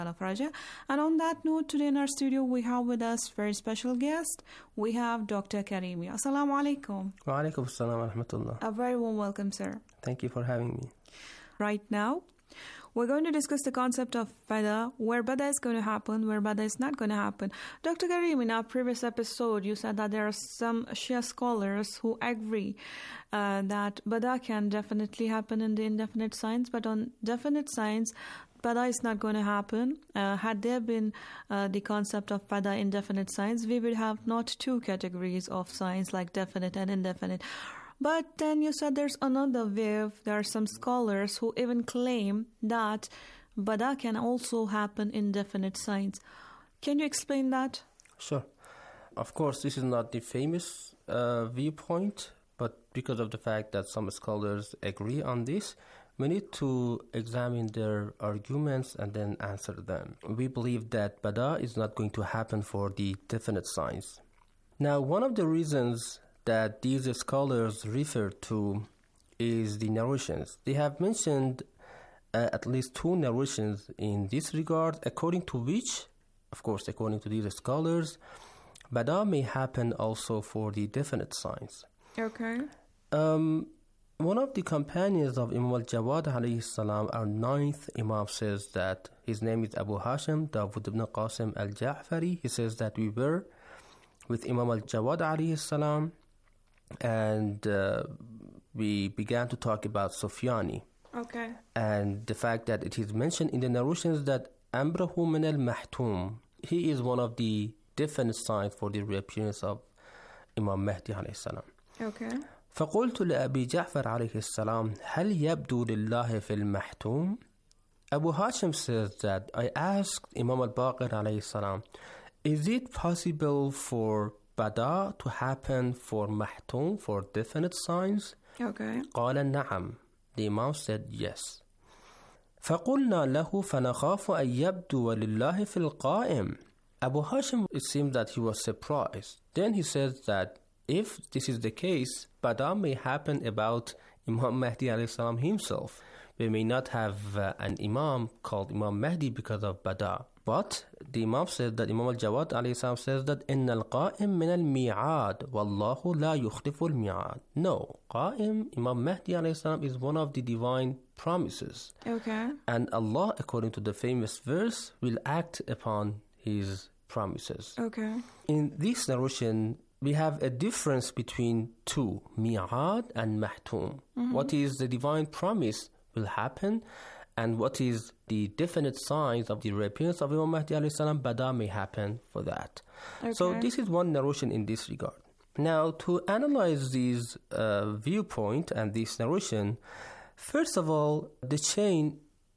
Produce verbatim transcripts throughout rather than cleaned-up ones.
Raja. And on that note, today in our studio, we have with us very special guest. We have Doctor Karimi. Assalamu alaikum. Wa alaikum assalam wa rahmatullah. A very warm welcome, sir. Thank you for having me. Right now, we're going to discuss the concept of Bada, where Bada is going to happen, where Bada is not going to happen. Doctor Karim, in our previous episode, you said that there are some Shia scholars who agree uh, that Bada can definitely happen in the indefinite signs, but on definite signs, Bada is not going to happen. Uh, had there been uh, the concept of Bada indefinite signs, we would have not two categories of signs like definite and indefinite. But then you said there's another wave. There are some scholars who even claim that Bada can also happen in definite signs. Can you explain that? Sure. Of course, this is not the famous uh, viewpoint, but because of the fact that some scholars agree on this, we need to examine their arguments and then answer them. We believe that Bada is not going to happen for the definite signs. Now, one of the reasons that these scholars refer to is the narrations. They have mentioned uh, at least two narrations in this regard, according to which, of course, according to these scholars, Bada may happen also for the definite signs. Okay. Um, one of the companions of Imam al-Jawad alayhi salam, our ninth Imam, says that his name is Abu Hashim Dawud ibn Qasim al-Ja'fari. He says that we were with Imam al-Jawad alayhi salam, and uh, we began to talk about Sufyani. Okay. And the fact that it is mentioned in the narrations that Amrahu min al-Mahtum, he is one of the definite signs for the reappearance of Imam Mahdi alayhi salam. Okay. فقلت لأبي جعفر عليه السلام هل يبدو لله في المحتوم؟ Abu Hashim says that I asked Imam al-Baqir alayhi salam, is it possible for Bada to happen for Mahtum, for definite signs? Okay. قال نعم. The Imam said yes. فقلنا له فنخاف أن يبدو لله في القائم. Abu Hashim, it seemed that he was surprised. Then he says that if this is the case, Bada may happen about Imam Mahdi alayhi salam himself. We may not have uh, an Imam called Imam Mahdi because of Bada. But the Imam said that Imam al-Jawad alayhi salam says that إِنَّ الْقَائِمْ مِنَ الْمِيعَادِ وَاللَّهُ لَا يُخْلِفُ الْمِيعَادِ. No, Qa'im, Imam Mahdi alayhi salam, is one of the divine promises. Okay. And Allah, according to the famous verse, will act upon His promises. Okay. In this narration, we have a difference between two, Mi'ad and Mahtum. Mm-hmm. What is the divine promise will happen, and what is the definite signs of the reappearance of Imam Mahdi alayhi salam, Bada may happen for that. Okay. So this is one narration in this regard. Now, to analyze this uh, viewpoint and this narration, first of all, the chain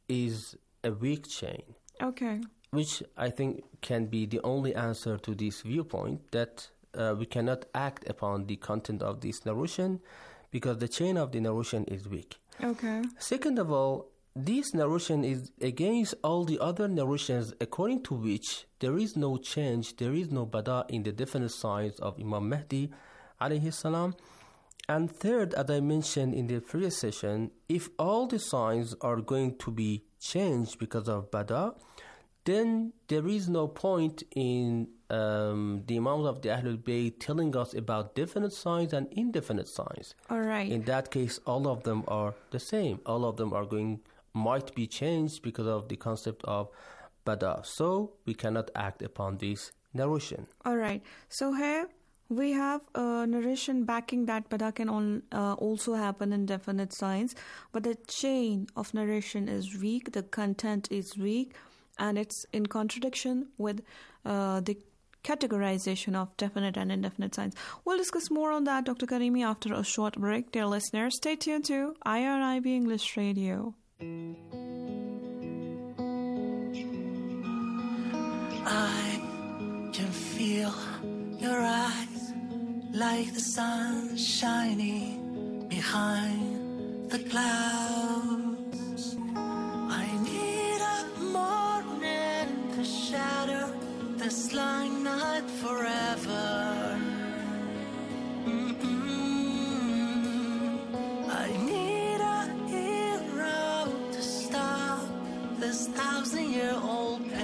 is a weak chain. Okay. Which I think can be the only answer to this viewpoint, that uh, we cannot act upon the content of this narration because the chain of the narration is weak. Okay. Second of all, this narration is against all the other narrations according to which there is no change, there is no Bada in the definite signs of Imam Mahdi alayhi salam. And third, as I mentioned in the previous session, if all the signs are going to be changed because of Bada, then there is no point in um, the Imams of the Ahlul Bayt telling us about definite signs and indefinite signs. All right. In that case, all of them are the same. All of them are going, might be changed because of the concept of Bada. So we cannot act upon this narration. All right. So here we have a narration backing that Bada can on, uh, also happen in definite signs, but the chain of narration is weak, the content is weak, and it's in contradiction with uh, the categorization of definite and indefinite signs. We'll discuss more on that, Doctor Karimi, after a short break. Dear listeners, stay tuned to I R I B English Radio. I can feel your eyes like the sun shining behind the clouds. I need a morning to shatter this long night forever. Mm-mm. I need a hero to stop this thousand-year-old pain.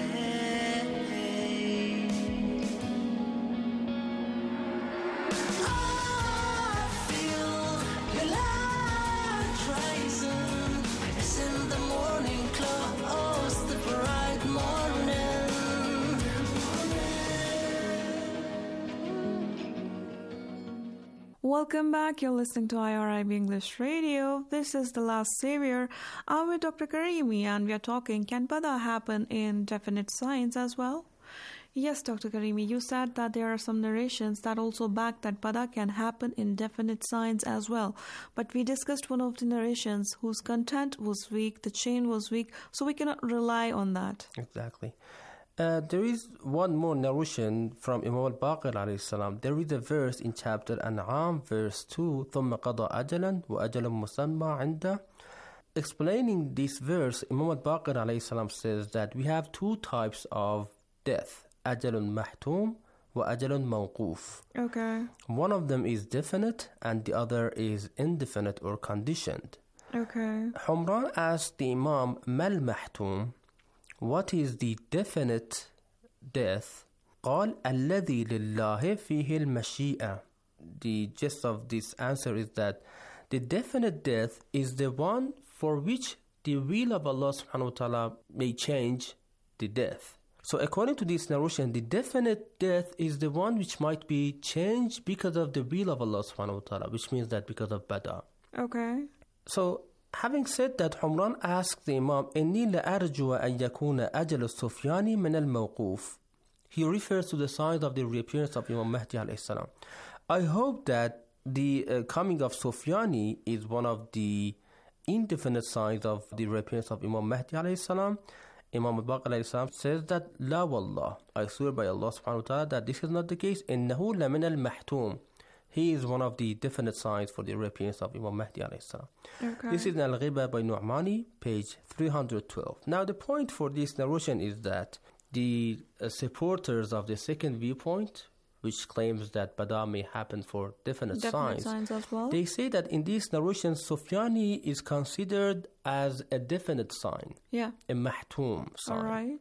Welcome back. You're listening to I R I B English Radio. This is The Last Savior. I'm with Doctor Karimi and we are talking, can Bada happen in definite science as well? Yes, Doctor Karimi, you said that there are some narrations that also back that Bada can happen in definite science as well. But we discussed one of the narrations whose content was weak, the chain was weak, so we cannot rely on that. Exactly. Uh, there is one more narration from Imam al-Baqir alayhi salam. There is a verse in chapter An'am, verse two, ثُمَّ قَضَى أَجَلًا وَأَجَلًا مُسَمَّى عِنْدَهُ. Explaining this verse, Imam al-Baqir alayhi salam says that we have two types of death, أَجَلٌ مَحْتُوم وَأَجَلٌ مَوْقُوف. Okay. One of them is definite and the other is indefinite or conditioned. Okay. Humran asked the Imam, مَا الْمَحْتُوم? What is the definite death? قال الذي لله فيه المشيئة. The gist of this answer is that the definite death is the one for which the will of Allah subhanahu wa ta'ala may change the death. So according to this narration, the definite death is the one which might be changed because of the will of Allah subhanahu wa ta'ala, which means that because of Bada. Okay. So having said that, Humran asked the Imam, إِنِّي لَأَرْجُوَ أَنْ يَكُونَ أَجَلُ السُّفْيَانِ مِنَ الْمَوْقُوفِ. He refers to the signs of the reappearance of Imam Mahdi alayhi salam. I hope that the uh, coming of Sufyani is one of the indefinite signs of the reappearance of Imam Mahdi alayhi salam. Imam al-Baqir alayhi salam says that, La wallah, I swear by Allah subhanahu wa ta'ala that this is not the case. إِنَّهُ لَمِنَ الْمَحْتُومِ. He is one of the definite signs for the reappearance of Imam Mahdi alayhi salam. Okay. This is Al-Ghiba by Nu'mani, page three hundred twelve. Now the point for this narration is that the uh, supporters of the second viewpoint, which claims that Bada may happen for definite, Definite signs, signs as well. they say that in this narration, Sufyani is considered as a definite sign, Yeah. a mahtum sign. All right.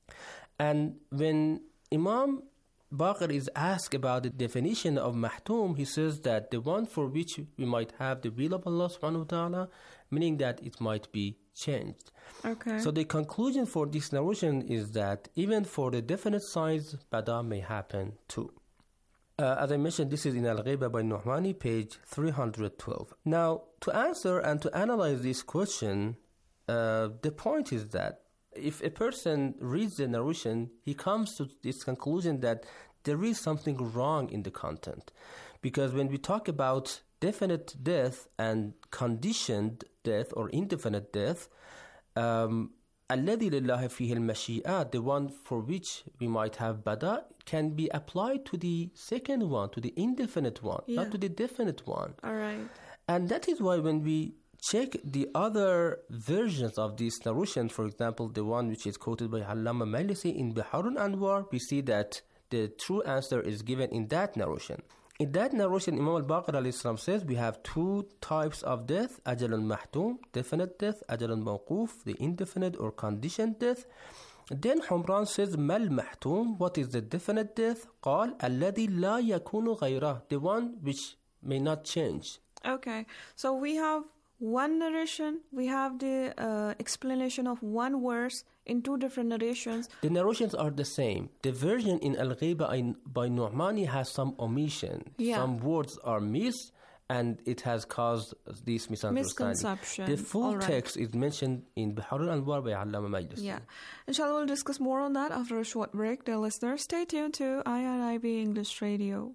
And when Imam Baqir is asked about the definition of mahtum, he says that the one for which we might have the will of Allah subhanahu wa ta'ala, meaning that it might be changed. Okay. So the conclusion for this narration is that even for the definite signs, Bada may happen too. Uh, as I mentioned, this is in Al-Ghiba by Nu'mani, page three hundred twelve. Now, to answer and to analyze this question, uh, the point is that if a person reads the narration, he comes to this conclusion that there is something wrong in the content. Because when we talk about definite death and conditioned death or indefinite death, um, الَّذِي لِلَّهِ فِيهِ الْمَشِيئَةِ, the one for which we might have Bada, can be applied to the second one, to the indefinite one, Yeah. not to the definite one. All right. And that is why when we check the other versions of this narration, for example, the one which is quoted by Allama Majlisi in Bihar al-Anwar, we see that the true answer is given in that narration. In that narration, Imam al-Baqir alayhi salam says we have two types of death, Ajalun Mahtum, definite death, Ajalun Mawquf, the indefinite or conditioned death. Then Humran says, Mal Mahtum, what is the definite death? قال الذي لا يكون غيره, the one which may not change. Okay. So we have one narration, we have the uh, explanation of one verse in two different narrations. The narrations are the same. The version in Al-Ghiba by Nu'mani has some omission. Yeah. Some words are missed, and it has caused this misunderstanding. Misconception. The full All right. text is mentioned in Bihar al-Anwar by Allama Majlisi. Yeah. Inshallah, we'll discuss more on that after a short break. Dear listeners, stay tuned to I R I B English Radio.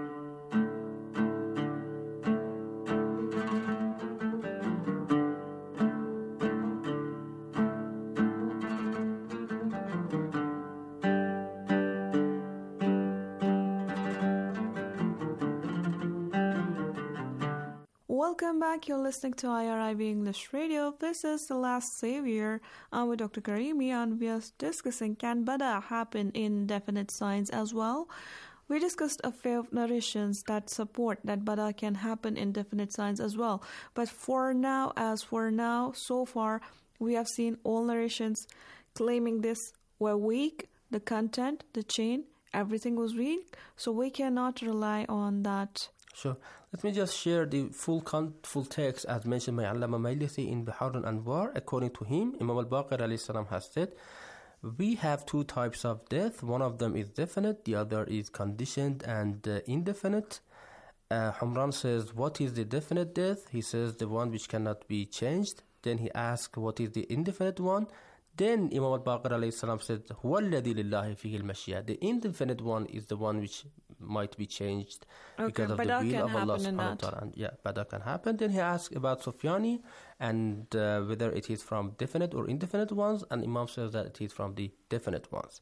Welcome back. You're listening to I R I B English Radio. This is The Last Savior. I'm with Doctor Karimi and we are discussing, can Bada happen in definite signs as well? We discussed a few narrations that support that Bada can happen in definite signs as well. But for now, as for now, so far, we have seen all narrations claiming this were weak. The content, the chain, everything was weak. So we cannot rely on that. Sure. Let me just share the full con- full text as mentioned by Allama Majlisi in Bihar al-Anwar. According to him, Imam al-Baqir alayhi salam has said, we have two types of death. One of them is definite, the other is conditioned and uh, indefinite. Uh, Humran says, what is the definite death? He says, the one which cannot be changed. Then he asks, what is the indefinite one? Then Imam al-Baqir alayhi salam said, هُوَ الَّذِي لِلَّهِ فِيهِ الْمَشِيَةِ. The indefinite one is the one which might be changed okay, because of the will of Allah subhanahu wa ta'ala. And yeah, but that can happen. Then he asks about Sufyani and uh, whether it is from definite or indefinite ones, and Imam says that it is from the definite ones.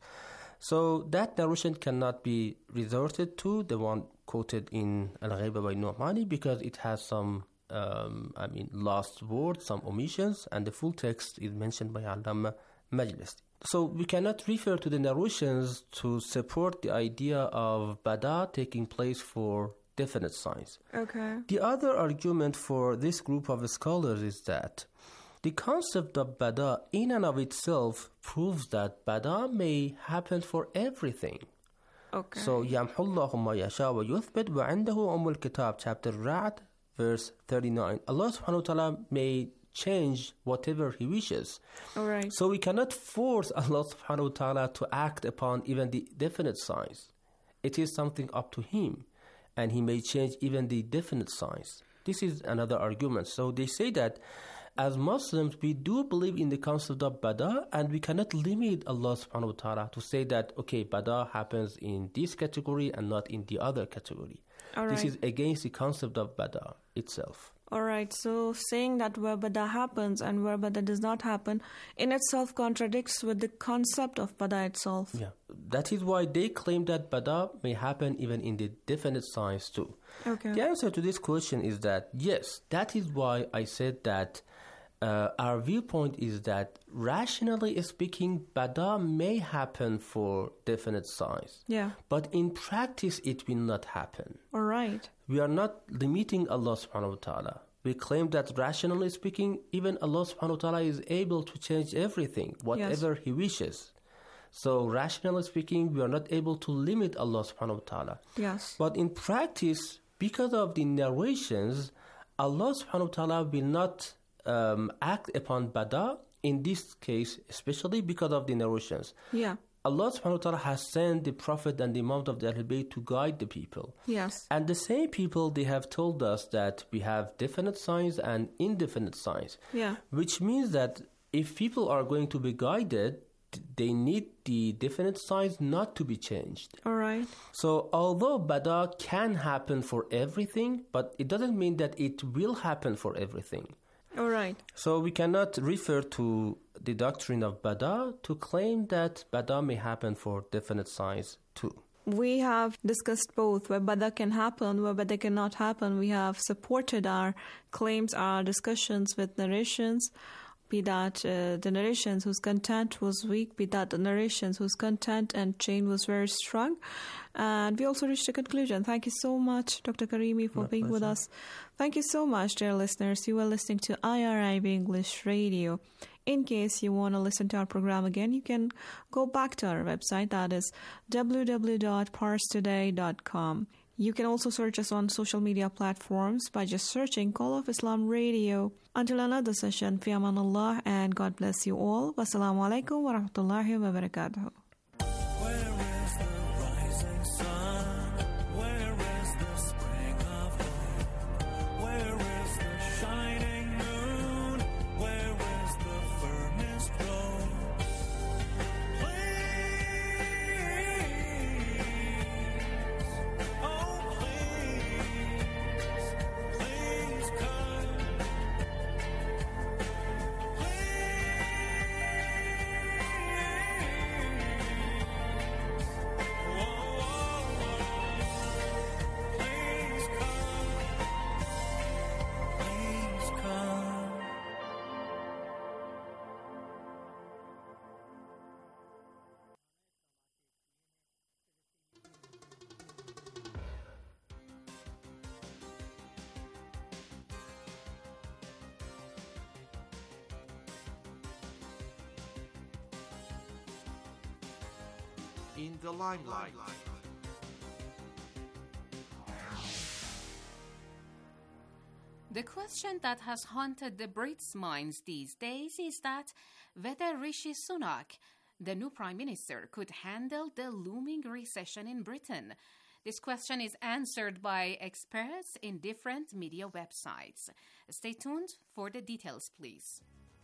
So that narration cannot be resorted to, the one quoted in Al-Ghaiba by Nu'mani, because it has some Um, I mean, lost words, some omissions, and the full text is mentioned by Allama Majlisi. So we cannot refer to the narrations to support the idea of bada taking place for definite signs. Okay. The other argument for this group of scholars is that the concept of bada in and of itself proves that bada may happen for everything. Okay. So, يَمْحُ اللَّهُ مَا يَشَاءُ وَيُثْبِتُ وَعِنْدَهُ أُمُّ الْكِتَابِ, chapter Ra'd, verse thirty-nine. Allah subhanahu wa ta'ala may change whatever He wishes. All right. So we cannot force Allah subhanahu wa ta'ala to act upon even the definite signs. It is something up to Him, and He may change even the definite signs. This is another argument. So they say that as Muslims, we do believe in the concept of bada, and we cannot limit Allah subhanahu wa ta'ala to say that, okay, bada happens in this category and not in the other category. All this right. is against the concept of bada itself. All right, so saying that where bada happens and where bada does not happen in itself contradicts with the concept of bada itself. Yeah, that is why they claim that bada may happen even in the definite signs too. Okay. The answer to this question is that yes, that is why I said that uh, our viewpoint is that rationally speaking, bada may happen for definite signs. Yeah. But in practice, it will not happen. All right. We are not limiting Allah subhanahu wa ta'ala. We claim that rationally speaking, even Allah subhanahu wa ta'ala is able to change everything, whatever yes. He wishes. So rationally speaking, we are not able to limit Allah subhanahu wa ta'ala. Yes. But in practice, because of the narrations, Allah subhanahu wa ta'ala will not um, act upon bada, in this case, especially because of the narrations. Yeah. Allah subhanahu wa ta'ala has sent the Prophet and the Imam of the Ahlul Bayt to guide the people. Yes. And the same people, they have told us that we have definite signs and indefinite signs. Yeah. Which means that if people are going to be guided, they need the definite signs not to be changed. All right. So although bada can happen for everything, but it doesn't mean that it will happen for everything. All right. So we cannot refer to the doctrine of bada to claim that bada may happen for definite signs too. We have discussed both, where bada can happen, where bada cannot happen. We have supported our claims, our discussions with narrations, be that uh, the narrations whose content was weak, be that the narrations whose content and chain was very strong. And we also reached a conclusion. Thank you so much, Doctor Karimi, for My being pleasure. with us. Thank you so much, dear listeners. You were listening to I R I B English Radio. In case you want to listen to our program again, you can go back to our website. That is w w w dot pars today dot com. You can also search us on social media platforms by just searching Call of Islam Radio. Until another session, fi aman Allah, and God bless you all. Wassalamu alaikum wa rahmatullahi wa barakatuh. In the limelight. The question that has haunted the Brits' minds these days is that whether Rishi Sunak, the new Prime Minister, could handle the looming recession in Britain. This question is answered by experts in different media websites. Stay tuned for the details, please.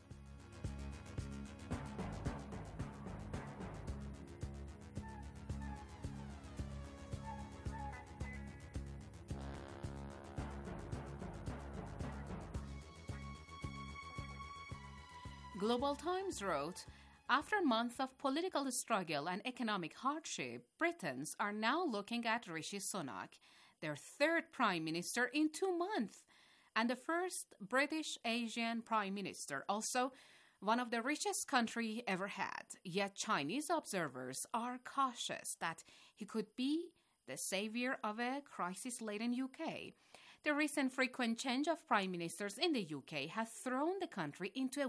Global Times wrote, after months of political struggle and economic hardship, Britons are now looking at Rishi Sunak, their third prime minister in two months, and the first British Asian prime minister, also one of the richest country ever had. Yet Chinese observers are cautious that he could be the savior of a crisis-laden U K. The recent frequent change of prime ministers in the U K has thrown the country into a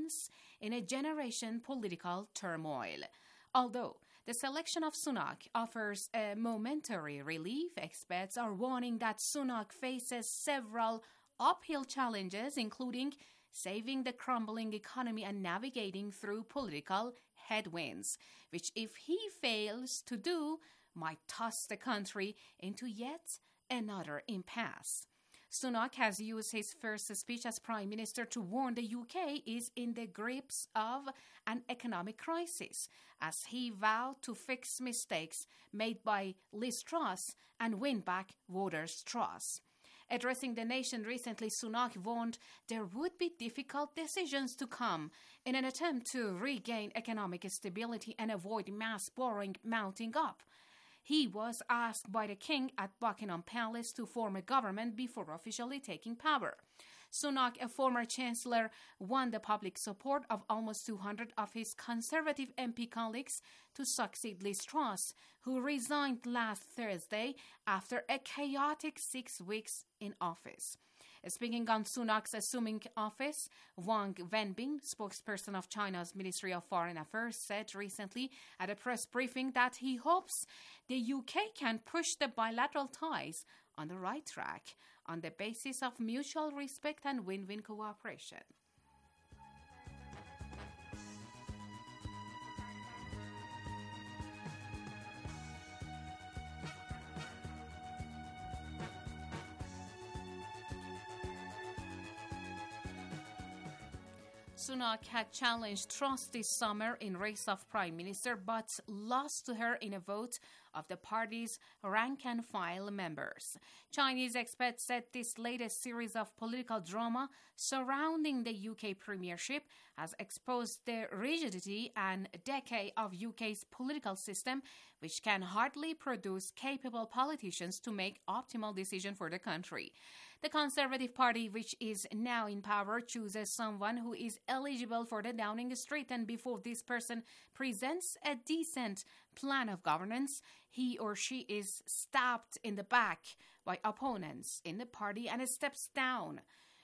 once-in-a-generation political turmoil. Although the selection of Sunak offers a momentary relief, experts are warning that Sunak faces several uphill challenges, including saving the crumbling economy and navigating through political headwinds, which, if he fails to do, might toss the country into yet another impasse. Sunak has used his first speech as Prime Minister to warn the U K is in the grips of an economic crisis, as he vowed to fix mistakes made by Liz Truss and win back voters' trust. Addressing the nation recently, Sunak warned there would be difficult decisions to come in an attempt to regain economic stability and avoid mass borrowing mounting up. He was asked by the king at Buckingham Palace to form a government before officially taking power. Sunak, a former chancellor, won the public support of almost two hundred of his conservative M P colleagues to succeed Liz Truss, who resigned last Thursday after a chaotic six weeks in office. Speaking on Sunak's assuming office, Wang Wenbin, spokesperson of China's Ministry of Foreign Affairs, said recently at a press briefing that he hopes the U K can push the bilateral ties on the right track on the basis of mutual respect and win-win cooperation. Sunak had challenged Truss this summer in race of prime minister, but lost to her in a vote of the party's rank-and-file members. Chinese experts said this latest series of political drama surrounding the U K premiership has exposed the rigidity and decay of U K's political system, which can hardly produce capable politicians to make optimal decisions for the country. The Conservative Party, which is now in power, chooses someone who is eligible for the Downing Street, and before this person presents a decent plan of governance, he or she is stabbed in the back by opponents in the party and steps down.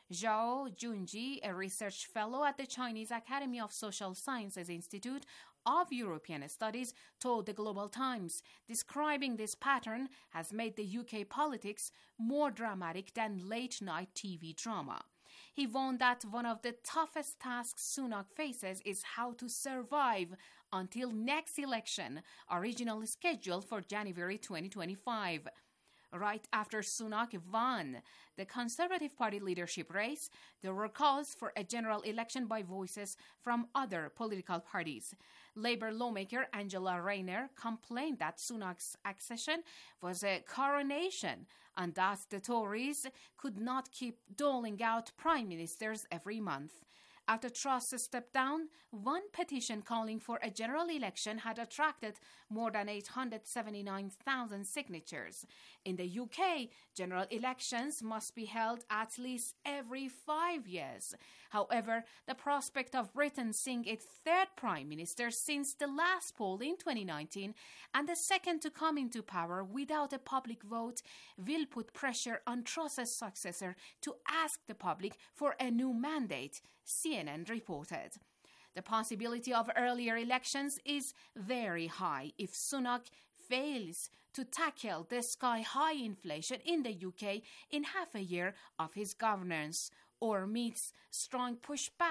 Zhao Junji, a research fellow at the Chinese Academy of Social Sciences Institute of European Studies, told the Global Times, describing this pattern has made the U K politics more dramatic than late-night T V drama. He warned that one of the toughest tasks Sunak faces is how to survive until next election, originally scheduled for January twenty twenty-five. Right after Sunak won the Conservative Party leadership race, there were calls for a general election by voices from other political parties. Labour lawmaker Angela Rayner complained that Sunak's accession was a coronation and that the Tories could not keep doling out prime ministers every month. After Truss stepped down, one petition calling for a general election had attracted more than eight hundred seventy-nine thousand signatures. In the U K, general elections must be held at least every five years. However, the prospect of Britain seeing its third prime minister since the last poll in twenty nineteen and the second to come into power without a public vote will put pressure on Truss's successor to ask the public for a new mandate, C N N reported. The possibility of earlier elections is very high if Sunak fails to tackle the sky-high inflation in the U K in half a year of his governance, or meets strong pushback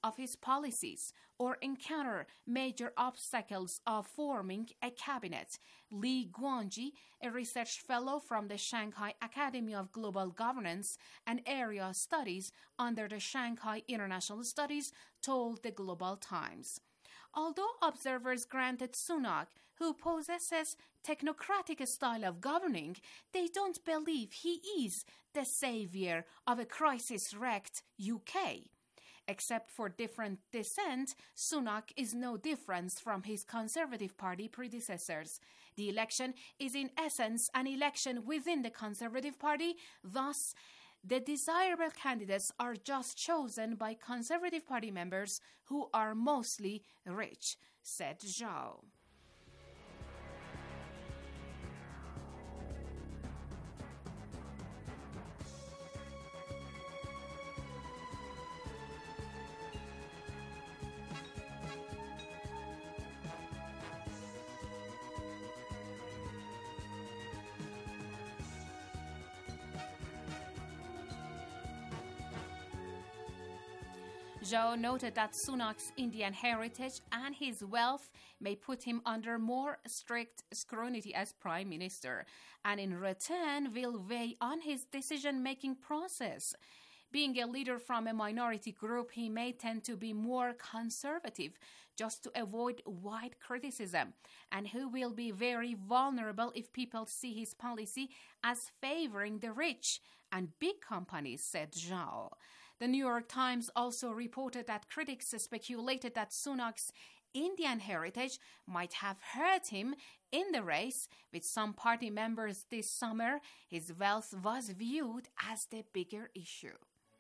of his policies or encounter major obstacles of forming a cabinet. Li Guangji, a research fellow from the Shanghai Academy of Global Governance and Area Studies under the Shanghai International Studies, told the Global Times. Although observers granted Sunak, who possesses technocratic style of governing, they don't believe he is the savior of a crisis-wrecked U K. Except for different descent, Sunak is no different from his Conservative Party predecessors. The election is in essence an election within the Conservative Party, thus the desirable candidates are just chosen by Conservative Party members who are mostly rich, said Zhao. Zhao noted that Sunak's Indian heritage and his wealth may put him under more strict scrutiny as prime minister, and in return will weigh on his decision-making process. Being a leader from a minority group, he may tend to be more conservative just to avoid wide criticism, and who will be very vulnerable if people see his policy as favoring the rich and big companies, said Zhao. The New York Times also reported that critics speculated that Sunak's Indian heritage might have hurt him in the race with some party members this summer. His wealth was viewed as the bigger issue.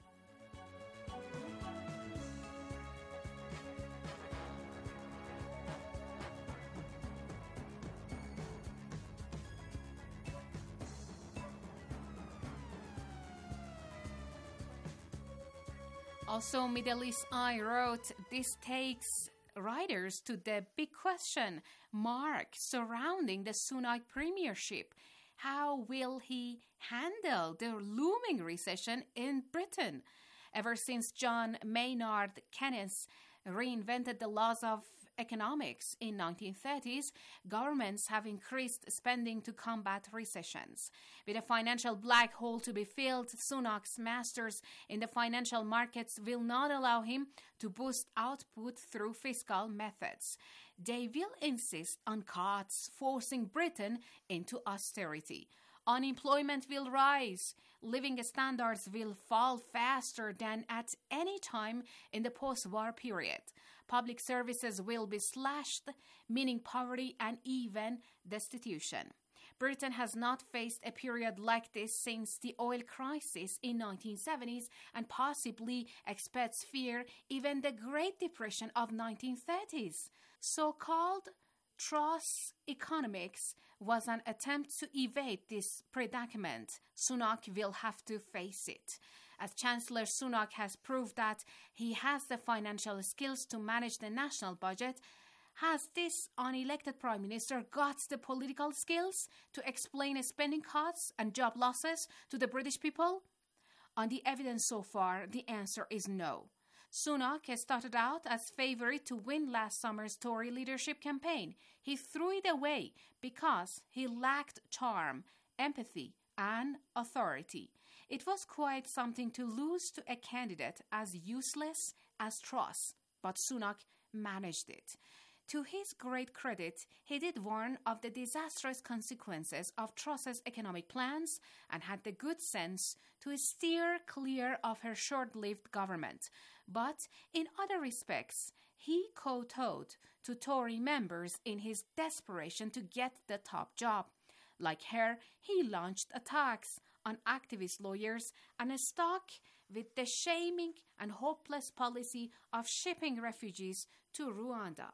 Also, Middle East Eye wrote, this takes writers to the big question mark surrounding the Sunak premiership. How will he handle the looming recession in Britain? Ever since John Maynard Keynes reinvented the laws of economics in nineteen thirties, governments have increased spending to combat recessions. With a financial black hole to be filled, Sunak's masters in the financial markets will not allow him to boost output through fiscal methods. They will insist on cuts, forcing Britain into austerity. Unemployment will rise. Living standards will fall faster than at any time in the post-war period. Public services will be slashed, meaning poverty and even destitution. Britain has not faced a period like this since the oil crisis in nineteen seventies and possibly expects fear even the Great Depression of nineteen thirties. So-called Truss economics was an attempt to evade this predicament. Sunak will have to face it. As Chancellor, Sunak has proved that he has the financial skills to manage the national budget. Has this unelected Prime Minister got the political skills to explain spending cuts and job losses to the British people? On the evidence so far, the answer is no. Sunak has started out as favourite to win last summer's Tory leadership campaign. He threw it away because he lacked charm, empathy, and authority. It was quite something to lose to a candidate as useless as Truss, but Sunak managed it. To his great credit, he did warn of the disastrous consequences of Truss's economic plans and had the good sense to steer clear of her short-lived government. But in other respects, he kowtowed to Tory members in his desperation to get the top job. Like her, he launched attacks on activist lawyers and stuck with the shaming and hopeless policy of shipping refugees to Rwanda.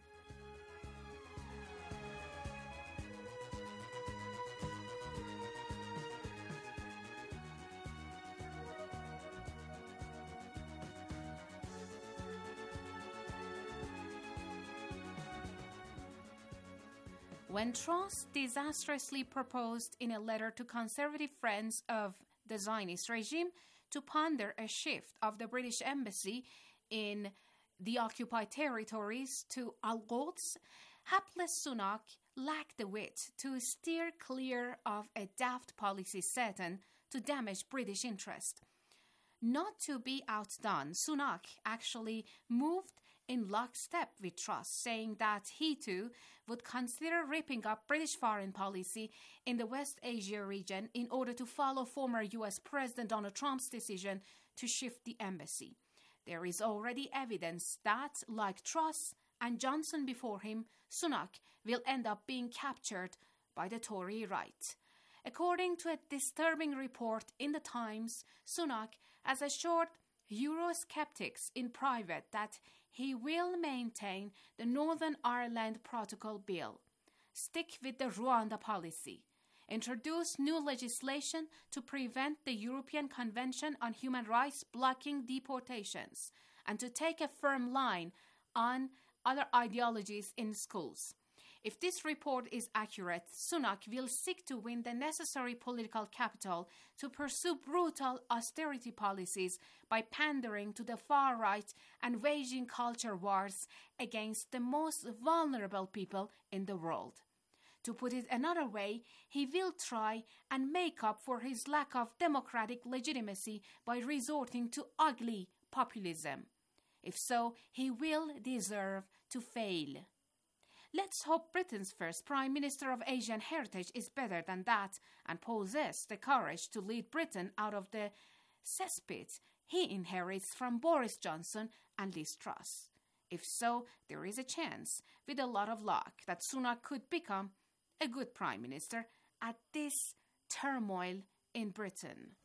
When Truss disastrously proposed in a letter to conservative friends of the Zionist regime to ponder a shift of the British embassy in the occupied territories to Al-Quds, hapless Sunak lacked the wit to steer clear of a daft policy certain to damage British interest. Not to be outdone, Sunak actually moved in lockstep with Truss, saying that he too would consider ripping up British foreign policy in the West Asia region in order to follow former U S President Donald Trump's decision to shift the embassy. There is already evidence that, like Truss and Johnson before him, Sunak will end up being captured by the Tory right. According to a disturbing report in The Times, Sunak has assured Eurosceptics in private that he will maintain the Northern Ireland Protocol Bill, stick with the Rwanda policy, introduce new legislation to prevent the European Convention on Human Rights blocking deportations, and to take a firm line on other ideologies in schools. If this report is accurate, Sunak will seek to win the necessary political capital to pursue brutal austerity policies by pandering to the far right and waging culture wars against the most vulnerable people in the world. To put it another way, he will try and make up for his lack of democratic legitimacy by resorting to ugly populism. If so, he will deserve to fail. Let's hope Britain's first Prime Minister of Asian heritage is better than that and possesses the courage to lead Britain out of the cesspit he inherits from Boris Johnson and Liz Truss. If so, there is a chance, with a lot of luck, that Sunak could become a good Prime Minister at this turmoil in Britain.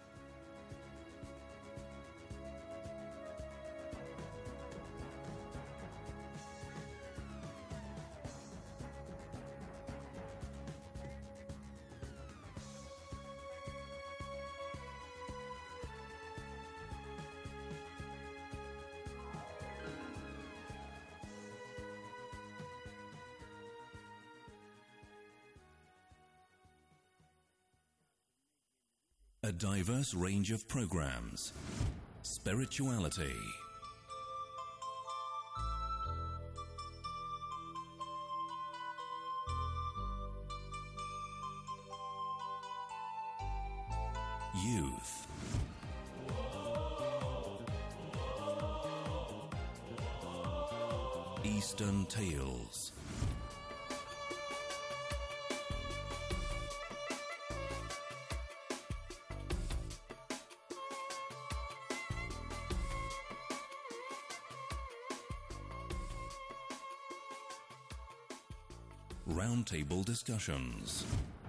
A diverse range of programs. Spirituality. Youth. Eastern Tales. Roundtable discussions.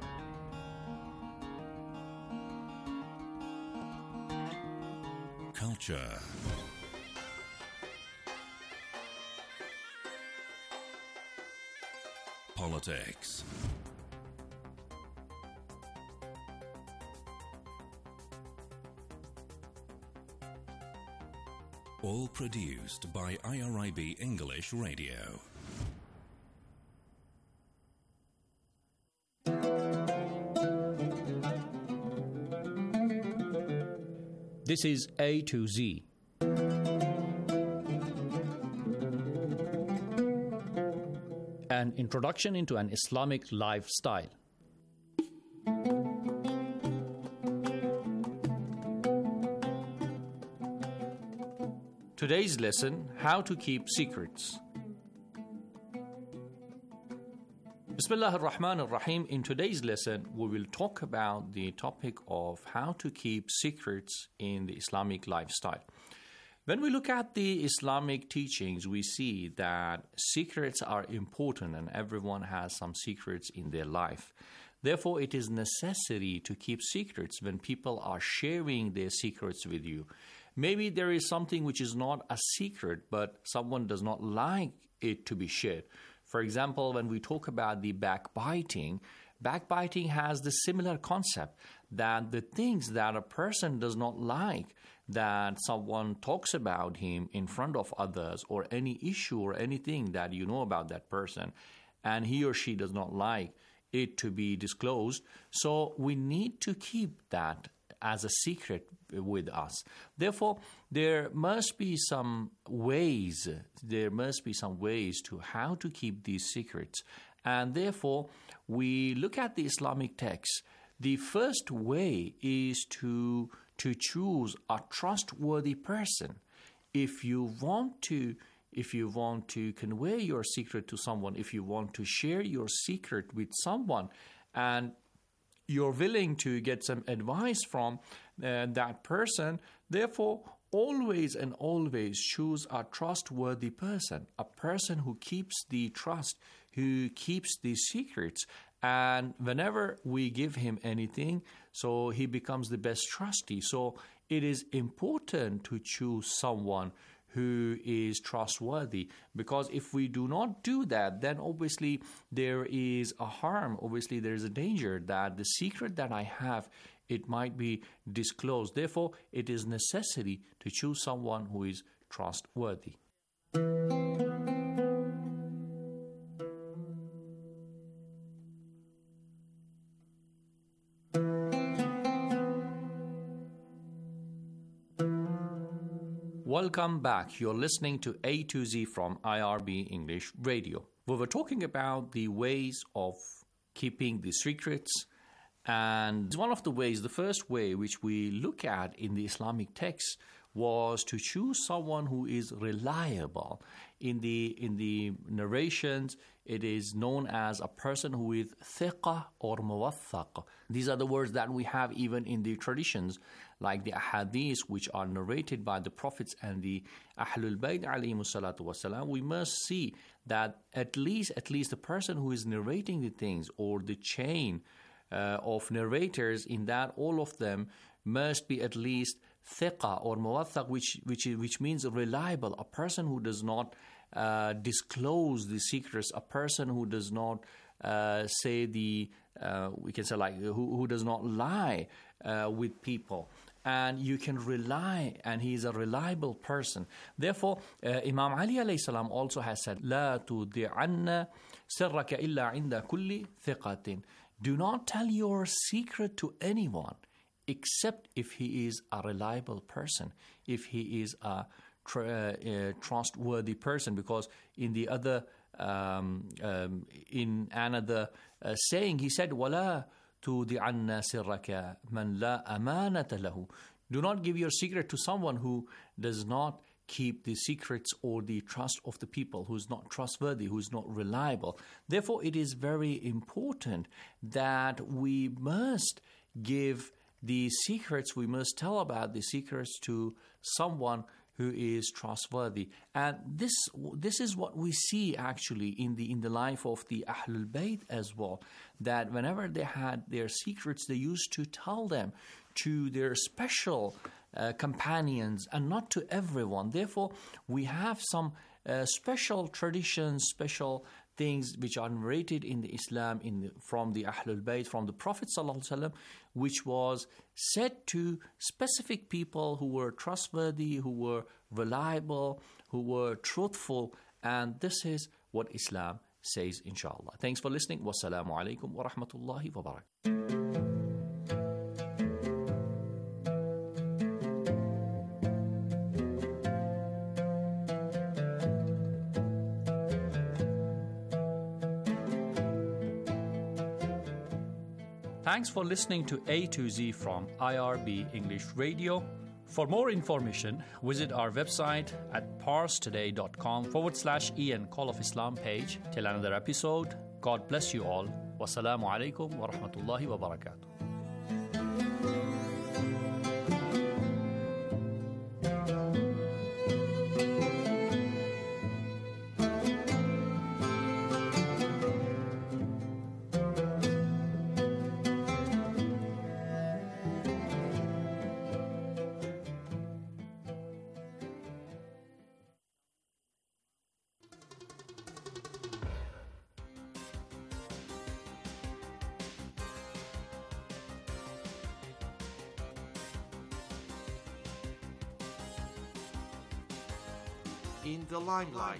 Culture. Politics. All produced by I R I B English Radio. This is A to Z. An introduction into an Islamic lifestyle. Today's lesson, how to keep secrets. Bismillah ar-Rahman ar-Rahim. In today's lesson, we will talk about the topic of how to keep secrets in the Islamic lifestyle. When we look at the Islamic teachings, we see that secrets are important and everyone has some secrets in their life. Therefore, it is necessary to keep secrets when people are sharing their secrets with you. Maybe there is something which is not a secret, but someone does not like it to be shared. For example, when we talk about the backbiting, backbiting has the similar concept that the things that a person does not like, that someone talks about him in front of others, or any issue or anything that you know about that person, and he or she does not like it to be disclosed. So we need to keep that as a secret with us. Therefore, there must be some ways, there must be some ways to how to keep these secrets. And therefore, we look at the Islamic text. The first way is to, to choose a trustworthy person. If you want to If you want to convey your secret to someone, if you want to share your secret with someone, and you're willing to get some advice from uh, that person, therefore, always and always choose a trustworthy person, a person who keeps the trust, who keeps the secrets. And whenever we give him anything, so he becomes the best trustee. So it is important to choose someone who is trustworthy, because if we do not do that, then obviously there is a harm, obviously there is a danger that the secret that I have, it might be disclosed. Therefore, it is necessary to choose someone who is trustworthy. Welcome back. You're listening to A to Z from I R B English Radio. We were talking about the ways of keeping the secrets, and one of the ways, the first way which we look at in the Islamic text was to choose someone who is reliable. In the in the narrations, it is known as a person who is thiqa or muwathaq. These are the words that we have even in the traditions, like the ahadith, which are narrated by the prophets and the Ahlul Bayt alayhimu salatu wasalam. We must see that at least at least the person who is narrating the things, or the chain uh, of narrators, in that all of them must be at least thiqa or muwathaq, which which which means reliable, a person who does not uh, disclose the secrets, a person who does not uh, say the uh, we can say like who who does not lie uh, with people. And you can rely, and he is a reliable person. Therefore, uh, Imam Ali alayhi salam also has said, لا تُدِعَنَّ سِرَّكَ إِلَّا عِنْدَ كُلِّ ثِقَةٍ. Do not tell your secret to anyone, except if he is a reliable person, if he is a, tr- uh, trustworthy person. Because in the other, um, um, in another uh, saying, he said, وَلَا تُودِعَنَّ سِرَّكَ مَنْ لَا أَمَانَةَ لَهُ. Do not give your secret to someone who does not keep the secrets or the trust of the people, who is not trustworthy, who is not reliable. Therefore, it is very important that we must give the secrets, we must tell about the secrets to someone who is trustworthy. And this this is what we see actually in the in the life of the Ahlul Bayt as well, that whenever they had their secrets, they used to tell them to their special uh, companions and not to everyone. Therefore, we have some uh, special traditions, special things which are narrated in the Islam in the, from the Ahlul Bayt, from the Prophet ﷺ, which was said to specific people who were trustworthy, who were reliable, who were truthful. And this is what Islam says, inshallah. Thanks for listening. Wassalamu alaikum wa rahmatullahi wa barakatuh. Thanks for listening to A to Z from I R B English Radio. For more information, visit our website at parstoday.com forward slash Ian Call of Islam page. Till another episode, God bless you all. Wassalamu alaikum wa rahmatullahi wa barakatuh. In the limelight.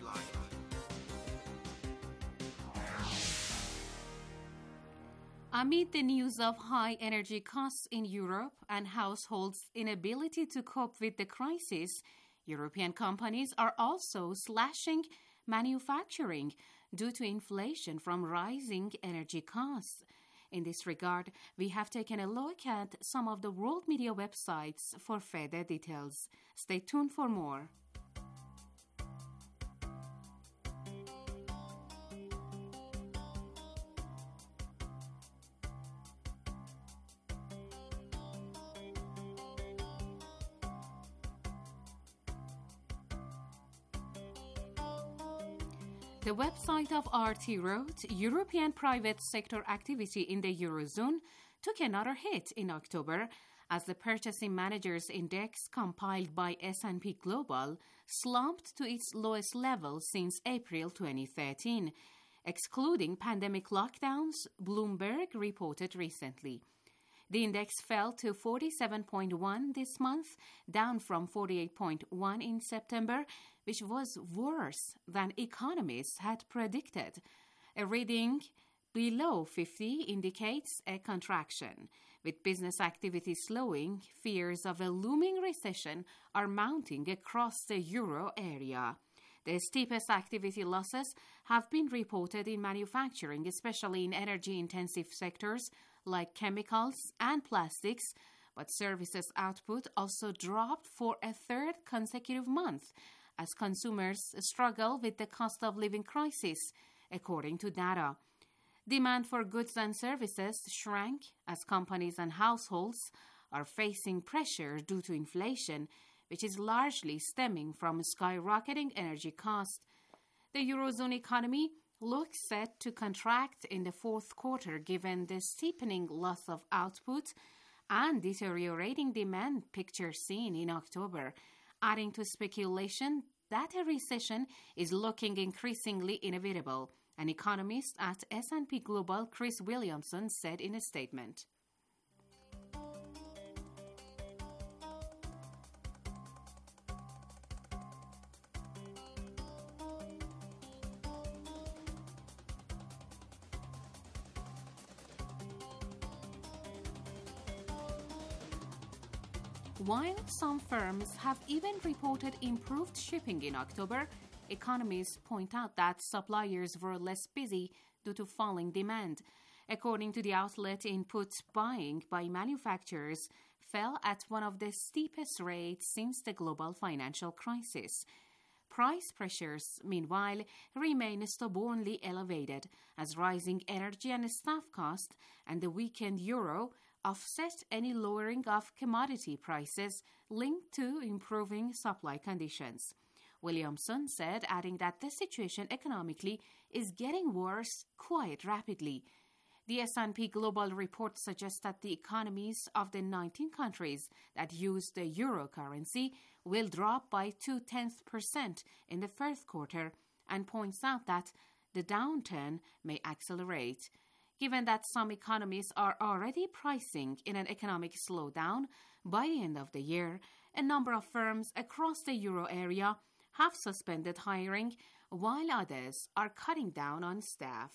Amid the news of high energy costs in Europe and households' inability to cope with the crisis, European companies are also slashing manufacturing due to inflation from rising energy costs. In this regard, we have taken a look at some of the world media websites for further details. Stay tuned for more. The website of R T wrote, European private sector activity in the Eurozone took another hit in October as the Purchasing Managers Index compiled by S and P Global slumped to its lowest level since April twenty thirteen, excluding pandemic lockdowns, Bloomberg reported recently. The index fell to forty-seven point one this month, down from forty-eight point one in September, which was worse than economists had predicted. A reading below fifty indicates a contraction. With business activity slowing, fears of a looming recession are mounting across the euro area. The steepest activity losses have been reported in manufacturing, especially in energy-intensive sectors like chemicals and plastics, but services output also dropped for a third consecutive month as consumers struggle with the cost of living crisis, according to data. Demand for goods and services shrank as companies and households are facing pressure due to inflation, which is largely stemming from skyrocketing energy costs. The Eurozone economy looks set to contract in the fourth quarter given the steepening loss of output and deteriorating demand picture seen in October, adding to speculation that a recession is looking increasingly inevitable, an economist at S and P Global, Chris Williamson, said in a statement. While some firms have even reported improved shipping in October, economists point out that suppliers were less busy due to falling demand. According to the outlet, input buying by manufacturers fell at one of the steepest rates since the global financial crisis. Price pressures, meanwhile, remain stubbornly elevated as rising energy and staff costs and the weakened euro offset any lowering of commodity prices linked to improving supply conditions. Williamson said, adding that the situation economically is getting worse quite rapidly. The S and P Global report suggests that the economies of the nineteen countries that use the euro currency will drop by two-tenths percent in the first quarter and points out that the downturn may accelerate. Given that some economies are already pricing in an economic slowdown by the end of the year, a number of firms across the euro area have suspended hiring, while others are cutting down on staff.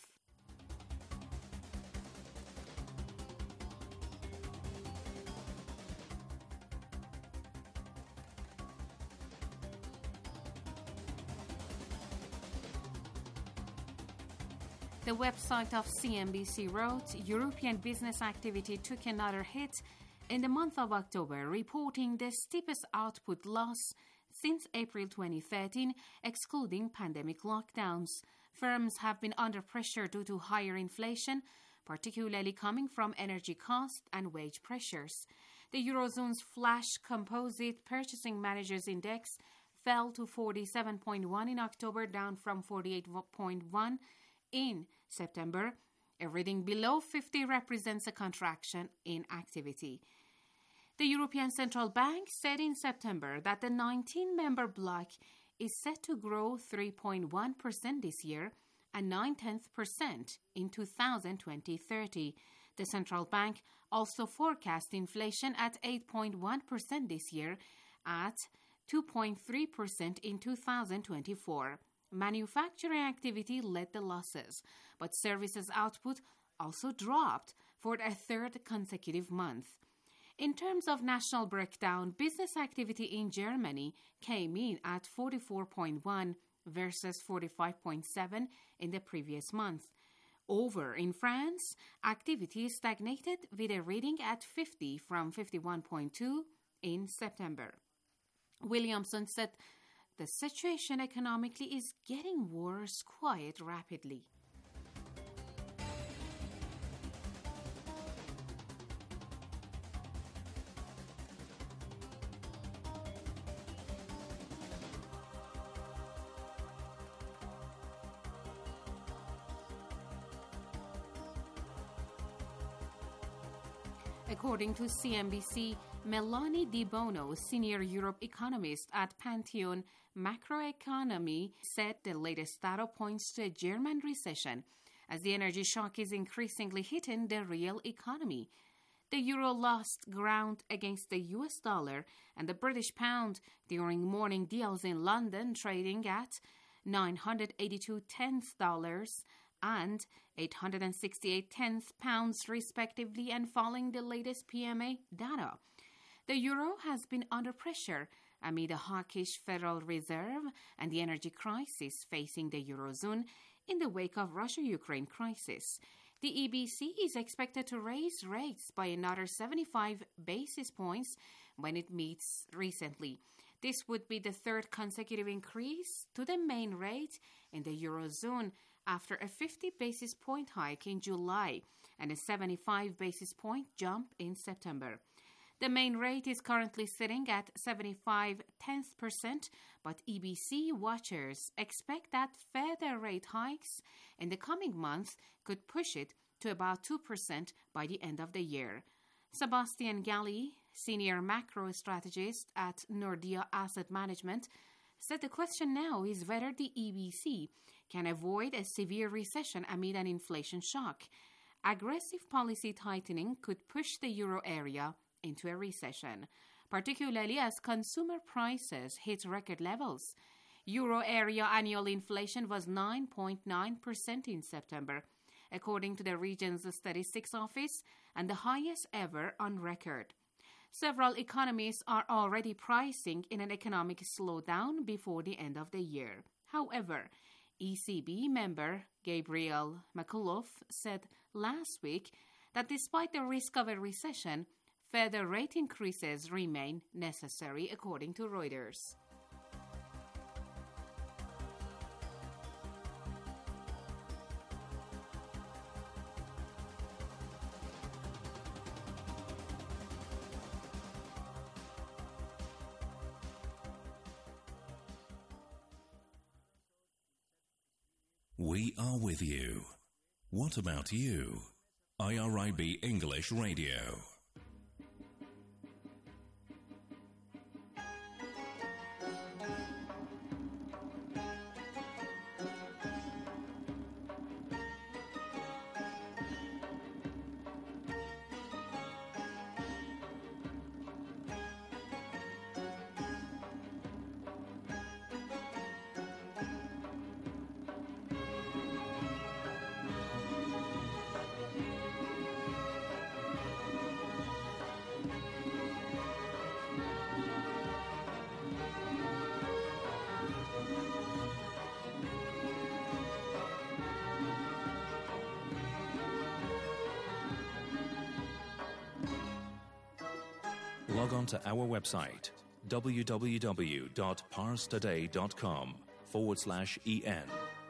The website of C N B C wrote, European business activity took another hit in the month of October, reporting the steepest output loss since April twenty thirteen, excluding pandemic lockdowns. Firms have been under pressure due to higher inflation, particularly coming from energy costs and wage pressures. The Eurozone's flash composite Purchasing Managers Index fell to forty-seven point one in October, down from forty-eight point one in September. A reading below fifty represents a contraction in activity. The European Central Bank said in September that the nineteen-member bloc is set to grow three point one percent this year and nine-tenths percent in two thousand twenty to thirty. The central bank also forecast inflation at eight point one percent this year, at two point three percent in two thousand twenty-four. Manufacturing activity led the losses, but services output also dropped for a third consecutive month. In terms of national breakdown, business activity in Germany came in at forty-four point one versus forty-five point seven in the previous month. Over in France, activity stagnated with a reading at fifty from fifty-one point two in September. Williamson said the situation economically is getting worse quite rapidly. According to C N B C, Melanie Di Bono, senior Europe economist at Pantheon Macroeconomy, said the latest data points to a German recession as the energy shock is increasingly hitting the real economy. The euro lost ground against the U S dollar and the British pound during morning deals in London, trading at nine hundred eighty-two tenths dollars and eight hundred sixty-eight tenths pounds respectively, and following the latest P M A data. The euro has been under pressure amid a hawkish Federal Reserve and the energy crisis facing the Eurozone in the wake of Russia-Ukraine crisis. The E B C is expected to raise rates by another seventy-five basis points when it meets recently. This would be the third consecutive increase to the main rate in the Eurozone after a fifty basis point hike in July and a seventy-five basis point jump in September. The main rate is currently sitting at seventy-five tenths percent, but E B C watchers expect that further rate hikes in the coming months could push it to about two percent by the end of the year. Sebastian Galli, senior macro strategist at Nordea Asset Management, said the question now is whether the E B C can avoid a severe recession amid an inflation shock. Aggressive policy tightening could push the euro area into a recession, particularly as consumer prices hit record levels. Euro area annual inflation was nine point nine percent in September, according to the region's statistics office, and the highest ever on record. Several economists are already pricing in an economic slowdown before the end of the year. However, E C B member Gabriel McAuliffe said last week that despite the risk of a recession, further rate increases remain necessary, according to Reuters. We are with you. What about you? I R I B English Radio. Log on to our website, www.parstoday.com forward slash EN.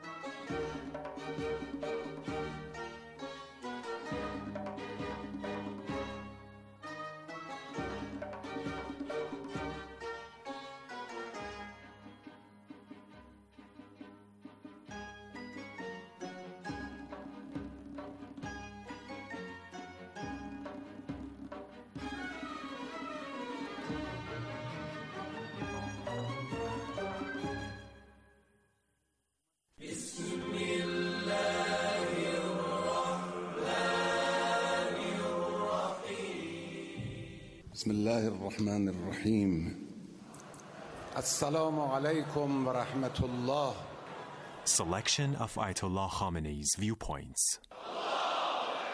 بسم الله الرحمن الرحيم السلام عليكم ورحمة الله. Selection of Ayatollah Khamenei's viewpoints.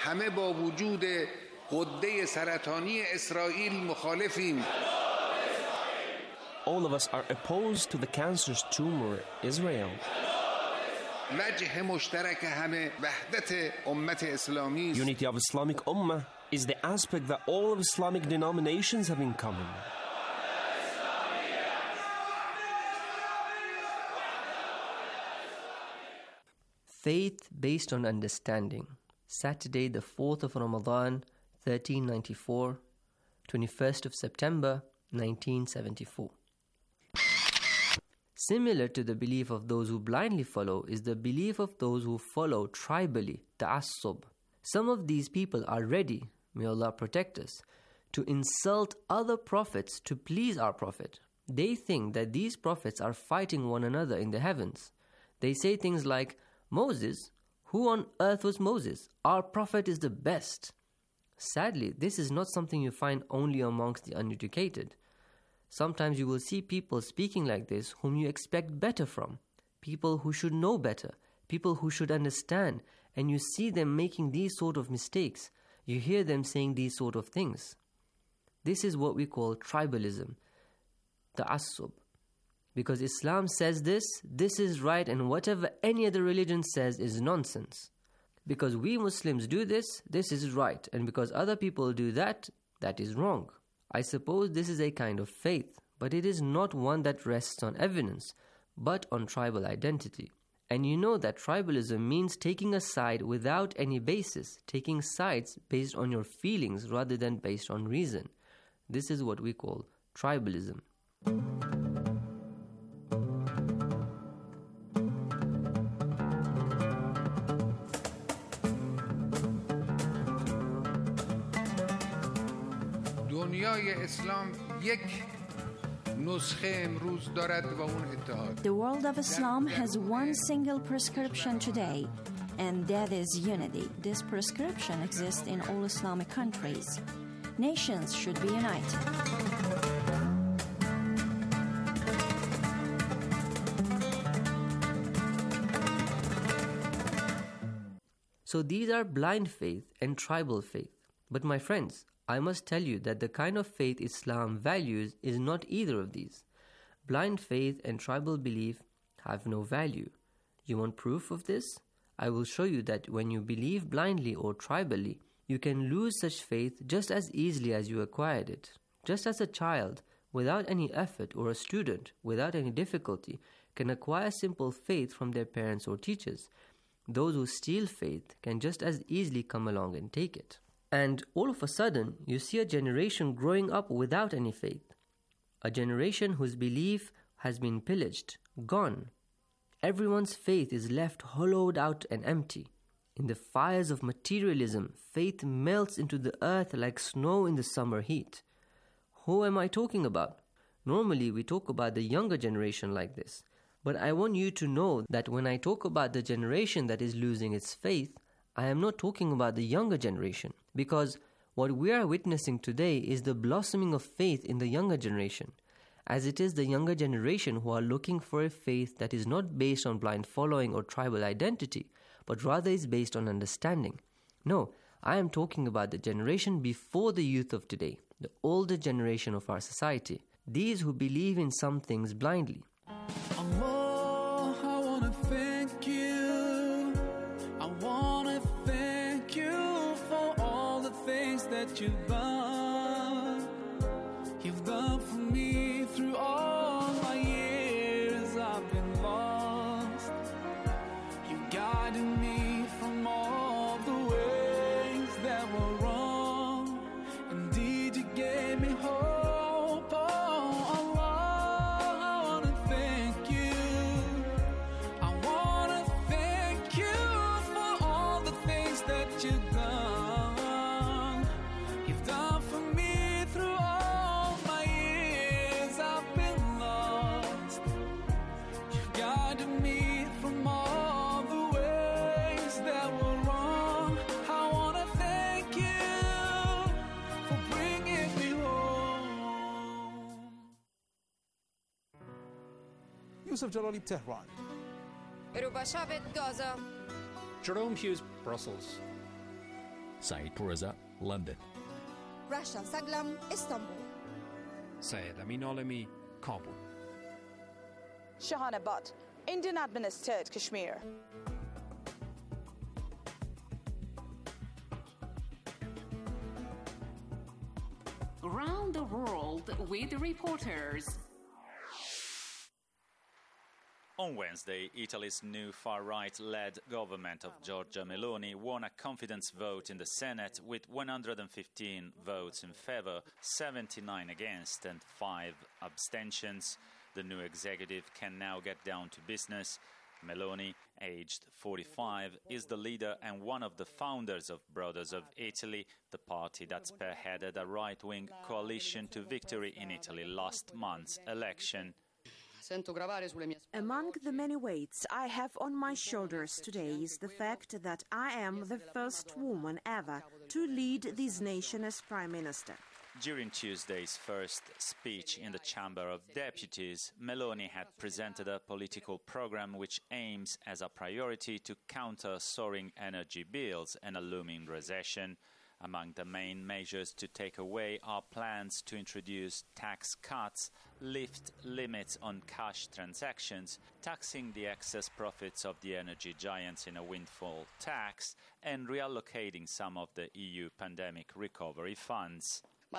همه با وجود غده سرطانی اسرائیل مخالفیم. All of us are opposed to the cancerous tumor, Israel. وجه مشترک همه وحدت امت اسلامی است. Unity of Islamic Ummah is the aspect that all of Islamic denominations have in common. Faith based on understanding. Saturday, the fourth of Ramadan, thirteen ninety-four, twenty-first of September, nineteen seventy-four. Similar to the belief of those who blindly follow is the belief of those who follow tribally, ta'assub. Some of these people are ready, may Allah protect us, to insult other prophets to please our prophet. They think that these prophets are fighting one another in the heavens. They say things like, Moses, who on earth was Moses? Our prophet is the best. Sadly, this is not something you find only amongst the uneducated. Sometimes you will see people speaking like this whom you expect better from, people who should know better, people who should understand, and you see them making these sort of mistakes. You hear them saying these sort of things. This is what we call tribalism, ta'assub. Because Islam says this, this is right, and whatever any other religion says is nonsense. Because we Muslims do this, this is right, and because other people do that, that is wrong. I suppose this is a kind of faith, but it is not one that rests on evidence, but on tribal identity. And you know that tribalism means taking a side without any basis, taking sides based on your feelings rather than based on reason. This is what we call tribalism. دنیای اسلام یک نسخه امروز دارد و اون اتحاد. The world of Islam has one single prescription today, and that is unity. This prescription exists in all Islamic countries. Nations should be united. So these are blind faith and tribal faith. But my friends, I must tell you that the kind of faith Islam values is not either of these. Blind faith and tribal belief have no value. You want proof of this? I will show you that when you believe blindly or tribally, you can lose such faith just as easily as you acquired it. Just as a child, without any effort, or a student, without any difficulty, can acquire simple faith from their parents or teachers, those who steal faith can just as easily come along and take it. And all of a sudden, you see a generation growing up without any faith. A generation whose belief has been pillaged, gone. Everyone's faith is left hollowed out and empty. In the fires of materialism, faith melts into the earth like snow in the summer heat. Who am I talking about? Normally, we talk about the younger generation like this. But I want you to know that when I talk about the generation that is losing its faith, I am not talking about the younger generation. Because what we are witnessing today is the blossoming of faith in the younger generation, as it is the younger generation who are looking for a faith that is not based on blind following or tribal identity, but rather is based on understanding. No, I am talking about the generation before the youth of today, the older generation of our society, these who believe in some things blindly. Allah, I wanna thank you. I wanna thank you for all the things that you've done. You've done for me through all my years I've been lost. You guided me from all the ways that were wrong. Indeed, you gave me hope. Yusuf Jalali, Tehran. Rubashavit, Gaza. Jerome Hughes, Brussels. Said Pourreza, London. Rasha Saglam, Istanbul. Syed Amin Alami, Kabul. Shahana Butt, Indian administered Kashmir. Around the world with reporters. On Wednesday, Italy's new far-right-led government of Giorgia Meloni won a confidence vote in the Senate with one hundred fifteen votes in favor, seventy-nine against, and five abstentions. The new executive can now get down to business. Meloni, aged forty-five, is the leader and one of the founders of Brothers of Italy, the party that spearheaded a right-wing coalition to victory in Italy last month's election. Among the many weights I have on my shoulders today is the fact that I am the first woman ever to lead this nation as Prime Minister. During Tuesday's first speech in the Chamber of Deputies, Meloni had presented a political program which aims as a priority to counter soaring energy bills and a looming recession. Among the main measures to take away are plans to introduce tax cuts, lift limits on cash transactions, taxing the excess profits of the energy giants in a windfall tax, and reallocating some of the E U pandemic recovery funds.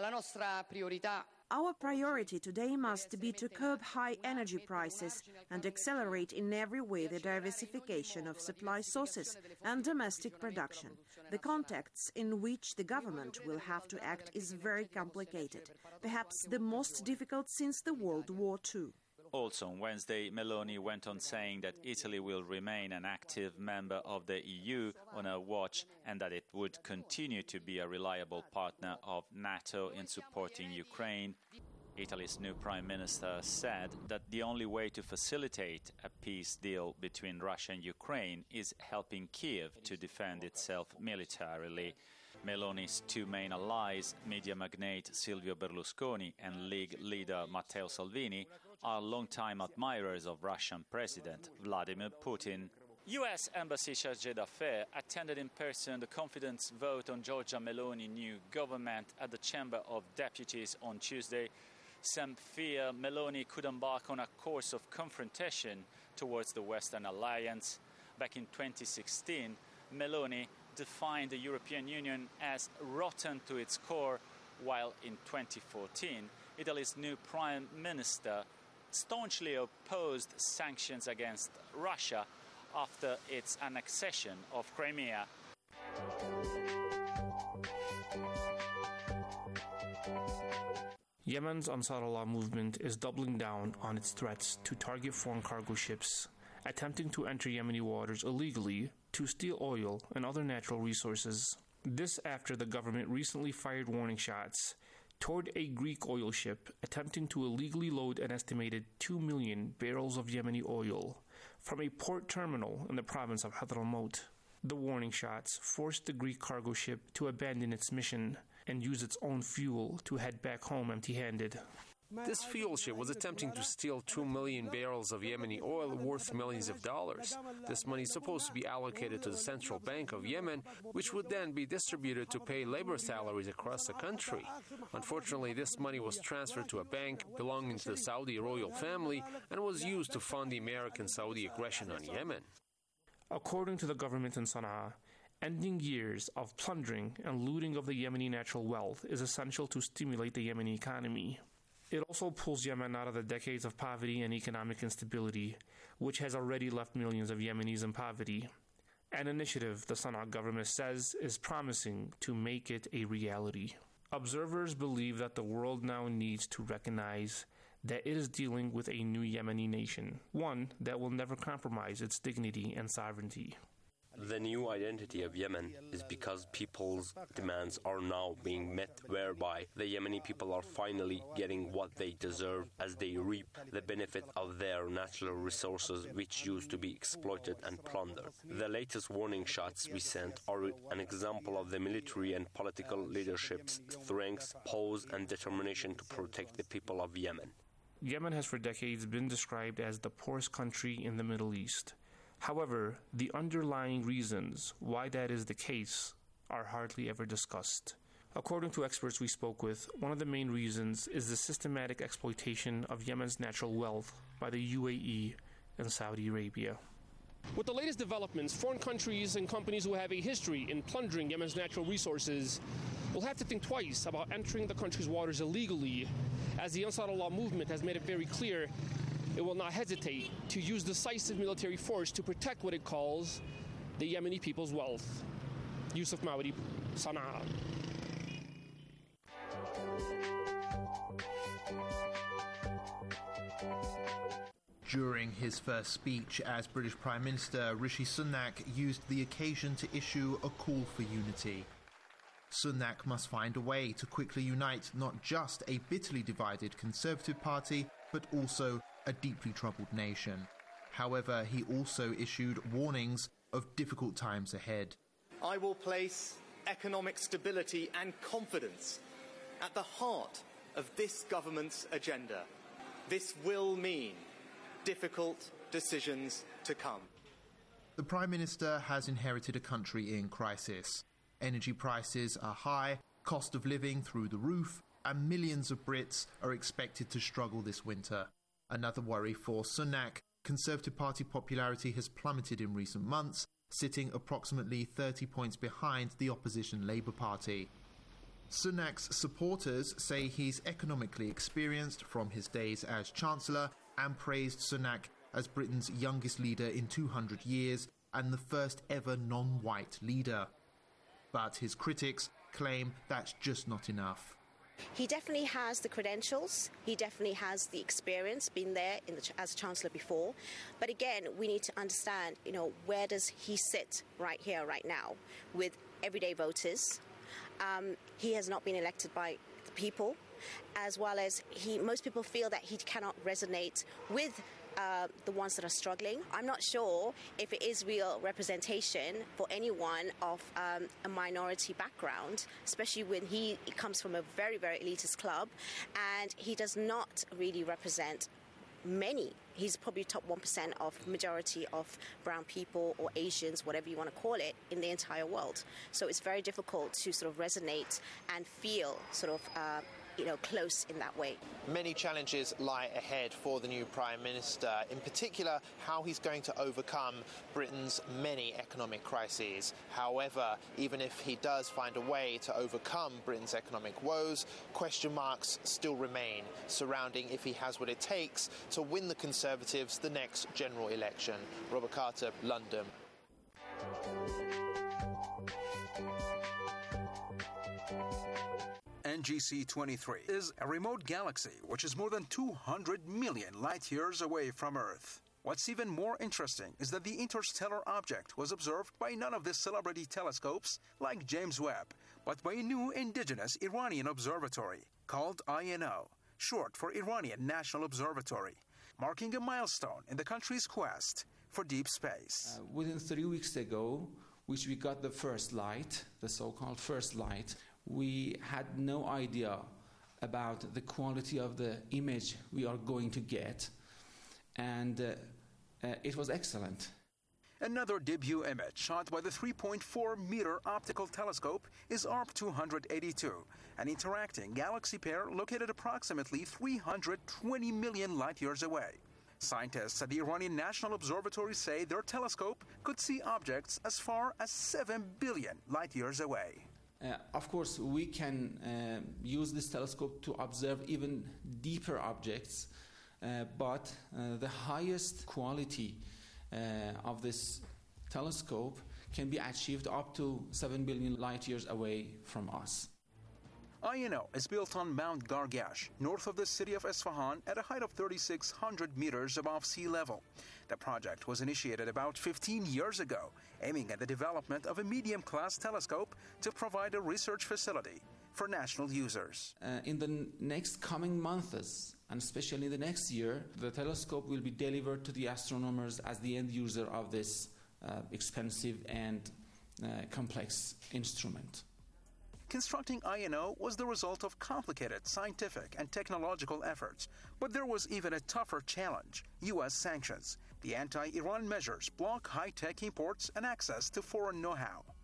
Our priority today must be to curb high energy prices and accelerate in every way the diversification of supply sources and domestic production. The context in which the government will have to act is very complicated, perhaps the most difficult since the World War Two. Also on Wednesday, Meloni went on saying that Italy will remain an active member of the E U on her watch and that it would continue to be a reliable partner of NATO in supporting Ukraine. Italy's new Prime Minister said that the only way to facilitate a peace deal between Russia and Ukraine is helping Kiev to defend itself militarily. Meloni's two main allies, media magnate Silvio Berlusconi and League leader Matteo Salvini, are longtime admirers of Russian President Vladimir Putin. U S Embassy chargé d'affaires attended in person the confidence vote on Giorgia Meloni's new government at the Chamber of Deputies on Tuesday. Some fear Meloni could embark on a course of confrontation towards the Western alliance. Back in twenty sixteen, Meloni defined the European Union as rotten to its core, while in twenty fourteen, Italy's new Prime Minister staunchly opposed sanctions against Russia after its annexation of Crimea. Yemen's Ansar Allah movement is doubling down on its threats to target foreign cargo ships attempting to enter Yemeni waters illegally to steal oil and other natural resources. This after the government recently fired warning shots toward a Greek oil ship attempting to illegally load an estimated two million barrels of Yemeni oil from a port terminal in the province of Hadramaut. The warning shots forced the Greek cargo ship to abandon its mission and use its own fuel to head back home empty-handed. This fuel ship was attempting to steal two million barrels of Yemeni oil worth millions of dollars. This money is supposed to be allocated to the Central Bank of Yemen, which would then be distributed to pay labor salaries across the country. Unfortunately, this money was transferred to a bank belonging to the Saudi royal family and was used to fund the American-Saudi aggression on Yemen. According to the government in Sana'a, ending years of plundering and looting of the Yemeni natural wealth is essential to stimulate the Yemeni economy. It also pulls Yemen out of the decades of poverty and economic instability, which has already left millions of Yemenis in poverty. An initiative the Sana'a government says is promising to make it a reality. Observers believe that the world now needs to recognize that it is dealing with a new Yemeni nation, one that will never compromise its dignity and sovereignty. The new identity of Yemen is because people's demands are now being met, whereby the Yemeni people are finally getting what they deserve as they reap the benefit of their natural resources, which used to be exploited and plundered. The latest warning shots we sent are an example of the military and political leadership's strength, pose, and determination to protect the people of Yemen. Yemen has for decades been described as the poorest country in the Middle East. However, the underlying reasons why that is the case are hardly ever discussed. According to experts we spoke with, one of the main reasons is the systematic exploitation of Yemen's natural wealth by the U A E and Saudi Arabia. With the latest developments, foreign countries and companies who have a history in plundering Yemen's natural resources will have to think twice about entering the country's waters illegally, as the Ansar Allah movement has made it very clear it will not hesitate to use decisive military force to protect what it calls the Yemeni people's wealth. Yusuf Mawri, Sana'a. During his first speech as British Prime Minister, Rishi Sunak used the occasion to issue a call for unity. Sunak must find a way to quickly unite not just a bitterly divided Conservative Party, but also a deeply troubled nation. However, he also issued warnings of difficult times ahead. I will place economic stability and confidence at the heart of this government's agenda. This will mean difficult decisions to come. The Prime Minister has inherited a country in crisis. Energy prices are high, cost of living through the roof, and millions of Brits are expected to struggle this winter. Another worry for Sunak, Conservative Party popularity has plummeted in recent months, sitting approximately thirty points behind the opposition Labour Party. Sunak's supporters say he's economically experienced from his days as Chancellor and praised Sunak as Britain's youngest leader in two hundred years and the first ever non-white leader. But his critics claim that's just not enough. He definitely has the credentials, he definitely has the experience, been there in the, as Chancellor before. But again, we need to understand, you know, where does he sit right here, right now, with everyday voters. Um, he has not been elected by the people, as well as he. Most people feel that he cannot resonate with uh, the ones that are struggling. I'm not sure if it is real representation for anyone of um, a minority background, especially when he comes from a very, very elitist club, and he does not really represent many. He's probably top one percent of majority of brown people or Asians, whatever you want to call it, in the entire world. So it's very difficult to sort of resonate and feel sort of, uh, you know, close in that way. Many challenges lie ahead for the new Prime Minister, in particular how he's going to overcome Britain's many economic crises. However, even if he does find a way to overcome Britain's economic woes, question marks still remain surrounding if he has what it takes to win the Conservatives the next general election. Robert Carter, London. N G C twenty-three is a remote galaxy which is more than two hundred million light-years away from Earth. What's even more interesting is that the interstellar object was observed by none of the celebrity telescopes like James Webb, but by a new indigenous Iranian observatory called I N O, short for Iranian National Observatory, marking a milestone in the country's quest for deep space. Uh, within three weeks ago, which we got the first light, the so-called first light, we had no idea about the quality of the image we are going to get, and uh, uh, it was excellent. Another debut image shot by the three point four meter optical telescope is A R P two eighty-two, an interacting galaxy pair located approximately three hundred twenty million light-years away. Scientists at the Iranian National Observatory say their telescope could see objects as far as seven billion light-years away. Uh, of course, we can uh, use this telescope to observe even deeper objects, uh, but uh, the highest quality uh, of this telescope can be achieved up to seven billion light-years away from us. I N O is built on Mount Gargash, north of the city of Isfahan, at a height of thirty-six hundred meters above sea level. The project was initiated about fifteen years ago, aiming at the development of a medium-class telescope to provide a research facility for national users. Uh, in the n- next coming months, and especially the next year, the telescope will be delivered to the astronomers as the end user of this uh, expensive and uh, complex instrument. Constructing I N O was the result of complicated scientific and technological efforts, but there was even a tougher challenge: U S sanctions. The anti-Iran measures block high-tech imports and access to foreign know-how.